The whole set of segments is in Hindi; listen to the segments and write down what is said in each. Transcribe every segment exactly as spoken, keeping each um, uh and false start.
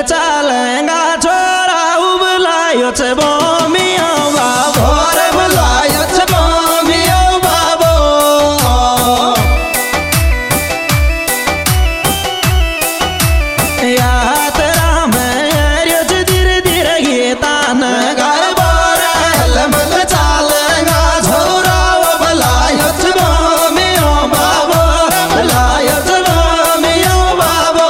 चालेगा छोरा उबलायो छ बोमियो बाबो रे बुलायो छ बोमियो बाबो यात्रा में आर्यो छ धीरे धीरे गीता न गाय बोरे हलमल चालेगा छोरा उबलायो छ बोमियो बाबो रे बुलायो छ बोमियो बाबो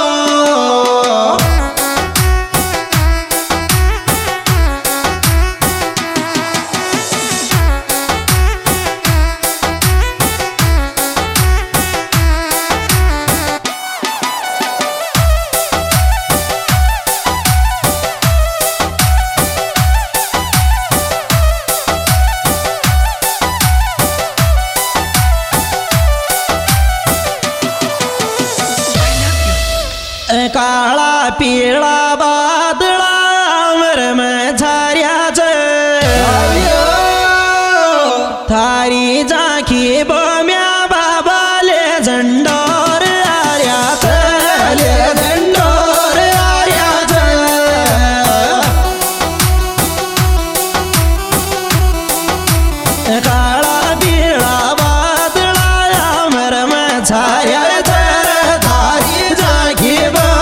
काला पीला बादला अमर में छारिया छ थारी झांकी बोम्या बाबा ले झंडोर आर्या छ ले झंडोर आर्या छ काला पीला बादला अमर में छारिया छ थारी झांकी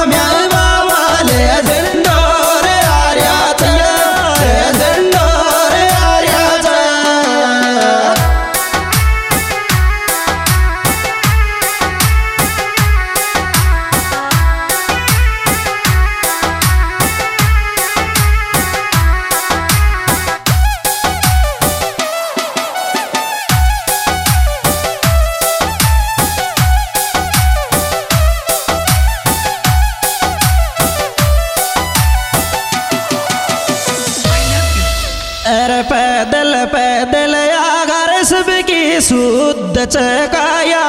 अरे पैदल पैदल आगर सबकी शुद्ध चकाया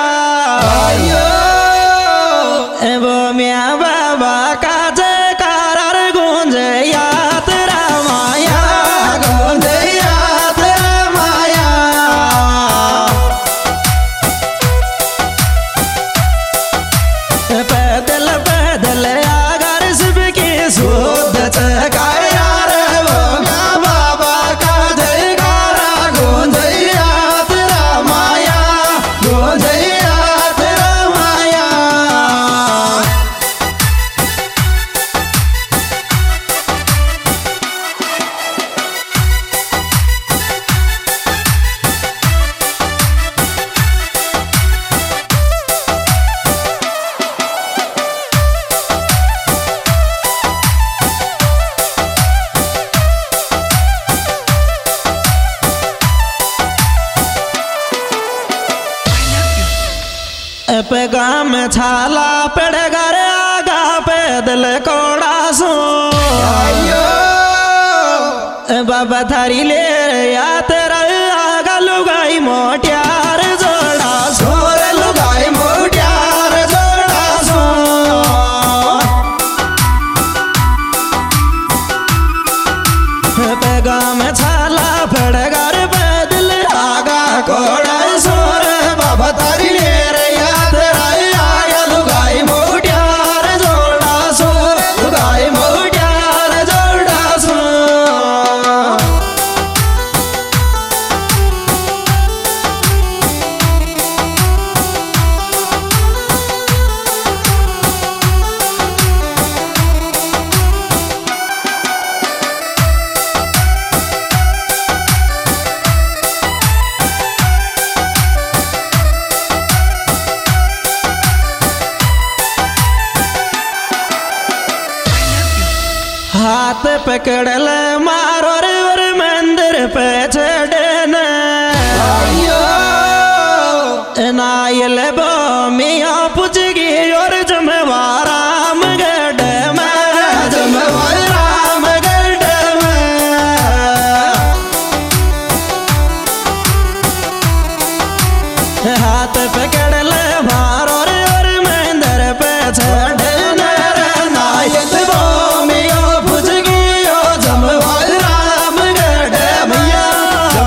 वो मिया बाबा का जयकार गूंज यात्रा माया गूंज यात्रा माया पैदल पैदल आगर सबकी शुद्ध चकाया पैगाम छाला पड़ घर आगा पैदल कोड़ा सो बाबा थारी ले यात्रा आगा लुगाई मोटियार जोड़ा सो लुगाई मोटियार जोड़ा सो पैगाम छाला पड़ घर पैदल आगा कोड़ा सो बाबा थारी ले हाथ पकड़ल मारो रे और मंदिर पे चढ़न नायल बोमिया पूछ गई और जमवार राम गढ़ में जमवार राम गढ़ में हाथ पकड़ल मारो रे और मंदिर पे चढ़न नायल बोमिया पूछ गई जमवार राम गढ़ मैया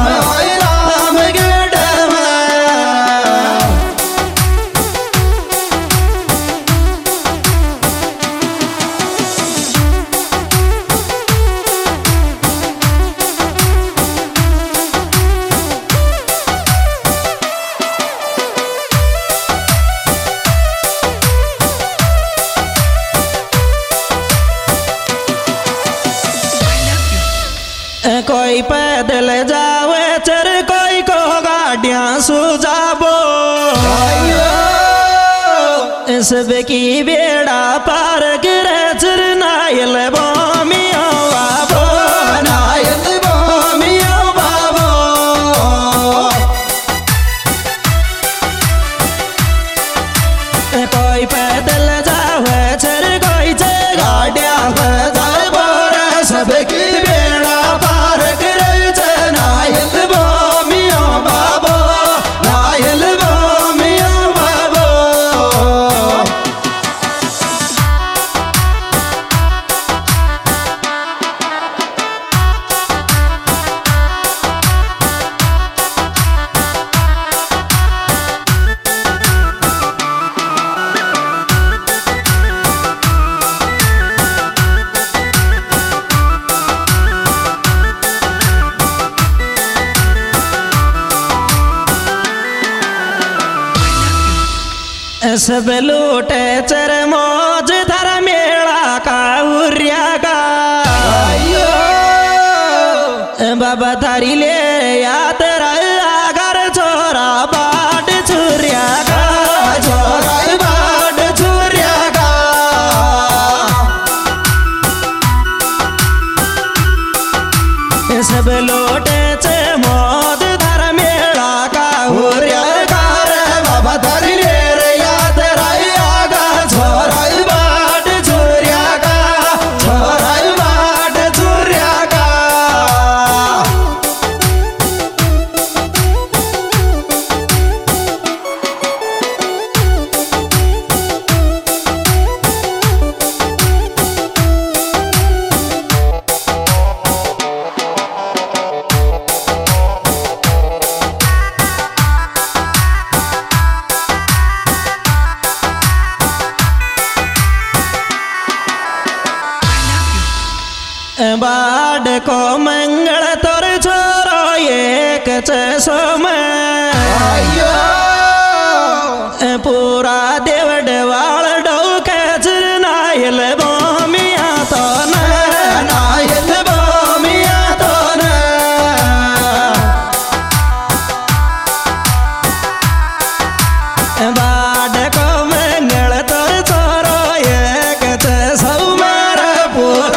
कोई पैदल जावे चर कोई को गाड़ियां सुजाबो सब की बेड़ा पार करे चर नायल बोमियो बाबो नायल बोमियो बाबो कोई पैदल जावे चर कोई चे गाड़ियां बजाबो सबकी बेड़ा पार करे चे नायल बोमियो बाबो नायल बोमियो बाबो सब लूटे चर मौज धर मेला का उर्या का बाबा थारी ले याद घर छोरा बाट छुरिया का छोरा बाट छुरिया का सब लूटे चे मौज धर मेला का उर्या का बाबा थारी ले बाड को मंगल तोर छोरो एक चसो में पूरा देवड वाल डोके चर नायल बोमिया तो न नायल बोमिया तो न बाड को मंगल तोर छोरो एक चसो में पूरा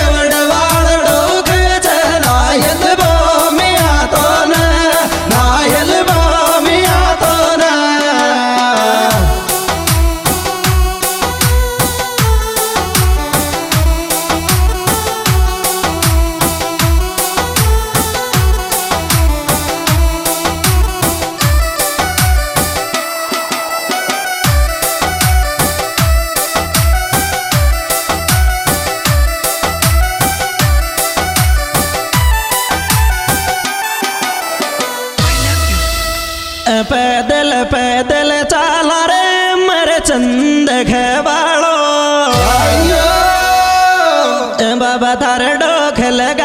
पैदल पैदल चाला रे मर चंद घबालो बाबा थार डोख लगा